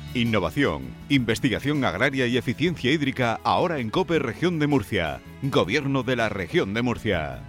Innovación, investigación agraria y eficiencia hídrica ahora en COPE Región de Murcia. Gobierno de la Región de Murcia.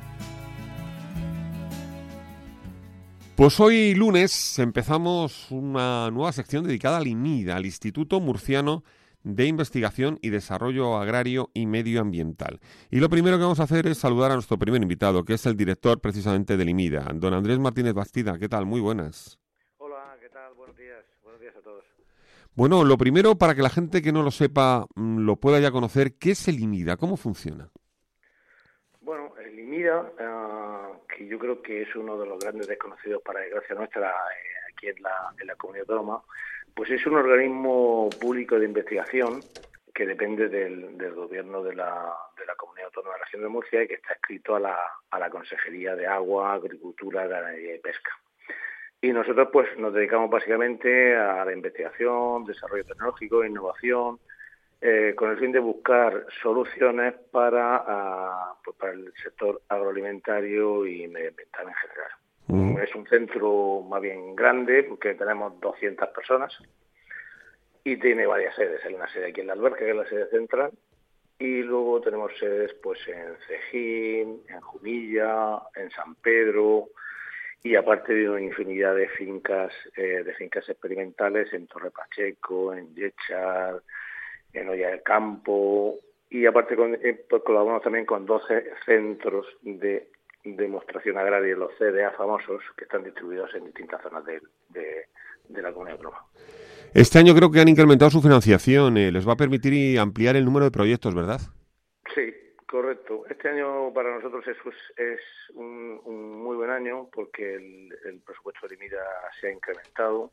Pues hoy lunes empezamos una nueva sección dedicada al IMIDA, al Instituto Murciano de Investigación y Desarrollo Agrario y Medioambiental. Y lo primero que vamos a hacer es saludar a nuestro primer invitado, que es el director precisamente del IMIDA, don Andrés Martínez Bastida. ¿Qué tal? Muy buenas. Hola, ¿qué tal? Buenos días a todos. Bueno, lo primero, para que la gente que no lo sepa lo pueda ya conocer, ¿qué es el IMIDA? ¿Cómo funciona? Bueno, el IMIDA, que yo creo que es uno de los grandes desconocidos, para desgracia nuestra, aquí en la comunidad autónoma, pues es un organismo público de investigación que depende del gobierno de la comunidad autónoma de la región de Murcia y que está adscrito a la Consejería de Agua, Agricultura, Ganadería y Pesca. Y nosotros pues nos dedicamos básicamente a la investigación, desarrollo tecnológico, innovación, con el fin de buscar soluciones para el sector agroalimentario y medioambiental en general. Es un centro más bien grande, porque tenemos 200 personas y tiene varias sedes. Hay una sede aquí en La Alberca, que es la sede central, y luego tenemos sedes pues en Cejín, en Jumilla, en San Pedro, y aparte de una infinidad de fincas experimentales en Torre Pacheco, en Yechar, en Olla del Campo, y aparte pues colaboramos también con 12 centros de demostración agraria, los CDA famosos, que están distribuidos en distintas zonas de la comunidad autónoma. Este año creo que han incrementado su financiación, les va a permitir ampliar el número de proyectos, ¿verdad? Sí, correcto. Este año para nosotros es un muy buen año porque el presupuesto de IMIDA se ha incrementado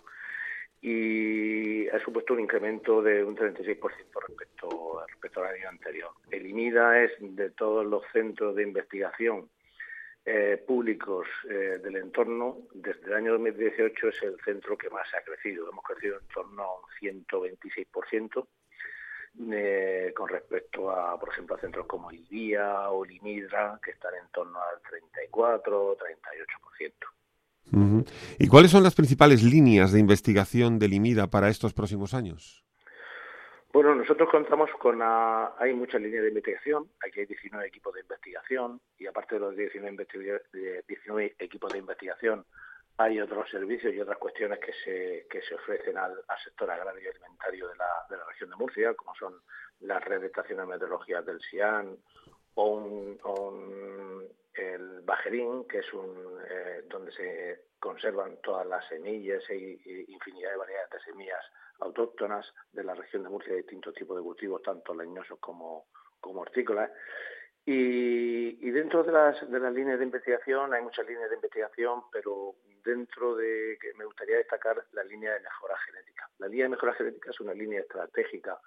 y ha supuesto un incremento de un 36% respecto al año anterior. El IMIDA es de todos los centros de investigación públicos del entorno, desde el año 2018 es el centro que más ha crecido. Hemos crecido en torno a un 126%. Con respecto a, por ejemplo, a centros como IDIA o LIMIDRA, que están en torno al 34-38%. Uh-huh. ¿Y cuáles son las principales líneas de investigación del IMIDA para estos próximos años? Bueno, nosotros contamos hay muchas líneas de investigación. Aquí hay 19 equipos de investigación y aparte de los 19 equipos de investigación hay otros servicios y otras cuestiones que se ofrecen al sector agrario y alimentario de la región de Murcia, como son las redes de estaciones meteorológicas del SIAN o el Bajerín, que es donde se conservan todas las semillas y infinidad de variedades de semillas autóctonas de la región de Murcia, de distintos tipos de cultivos, tanto leñosos como hortícolas. Y dentro de las líneas de investigación hay muchas líneas de investigación, pero dentro de que me gustaría destacar la línea de mejora genética. La línea de mejora genética es una línea estratégica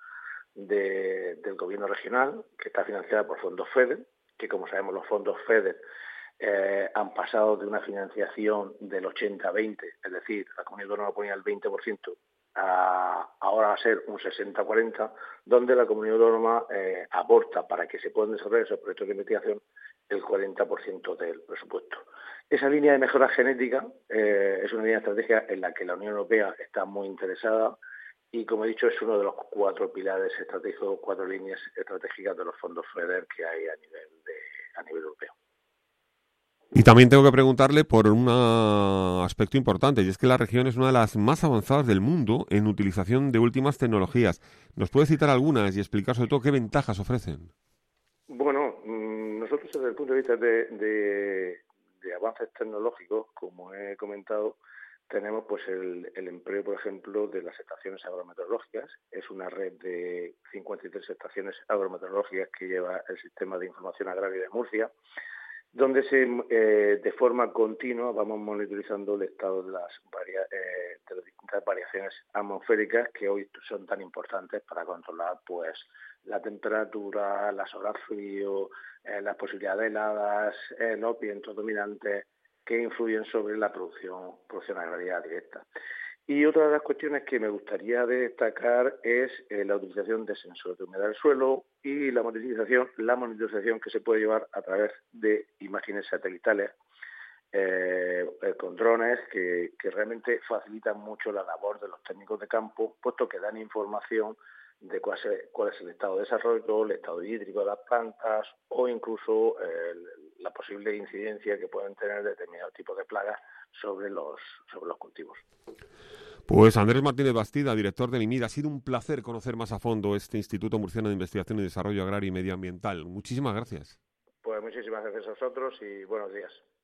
del gobierno regional que está financiada por fondos FEDER, que como sabemos los fondos FEDER han pasado de una financiación del 80-20, es decir, la comunidad autónoma ponía el 20%, ahora va a ser un 60-40, donde la comunidad autónoma aporta para que se puedan desarrollar esos proyectos de investigación el 40% del presupuesto. Esa línea de mejora genética es una línea estratégica en la que la Unión Europea está muy interesada y, como he dicho, es uno de los 4 pilares estratégicos, 4 líneas estratégicas de los fondos FEDER que hay a nivel europeo. Y también tengo que preguntarle por un aspecto importante, y es que la región es una de las más avanzadas del mundo en utilización de últimas tecnologías. ¿Nos puede citar algunas y explicar sobre todo qué ventajas ofrecen? Bueno, nosotros desde el punto de vista de avances tecnológicos, como he comentado, tenemos pues el empleo, por ejemplo, de las estaciones agrometeorológicas. Es una red de 53 estaciones agrometeorológicas que lleva el Sistema de Información Agraria de Murcia, donde de forma continua vamos monitorizando el estado de las distintas variaciones atmosféricas que hoy son tan importantes para controlar pues la temperatura, las horas frío, las posibilidades de heladas, los vientos dominantes que influyen sobre la producción agraria directa. Y otra de las cuestiones que me gustaría destacar es la utilización de sensores de humedad del suelo y la monitorización que se puede llevar a través de imágenes satelitales con drones que realmente facilitan mucho la labor de los técnicos de campo, puesto que dan información de cuál es el estado de desarrollo, el estado hídrico de las plantas o incluso la posible incidencia que pueden tener determinados tipos de plagas sobre los cultivos. Pues Andrés Martínez Bastida, director del IMID, ha sido un placer conocer más a fondo este Instituto Murciano de Investigación y Desarrollo Agrario y Medioambiental. Muchísimas gracias. Pues muchísimas gracias a vosotros y buenos días.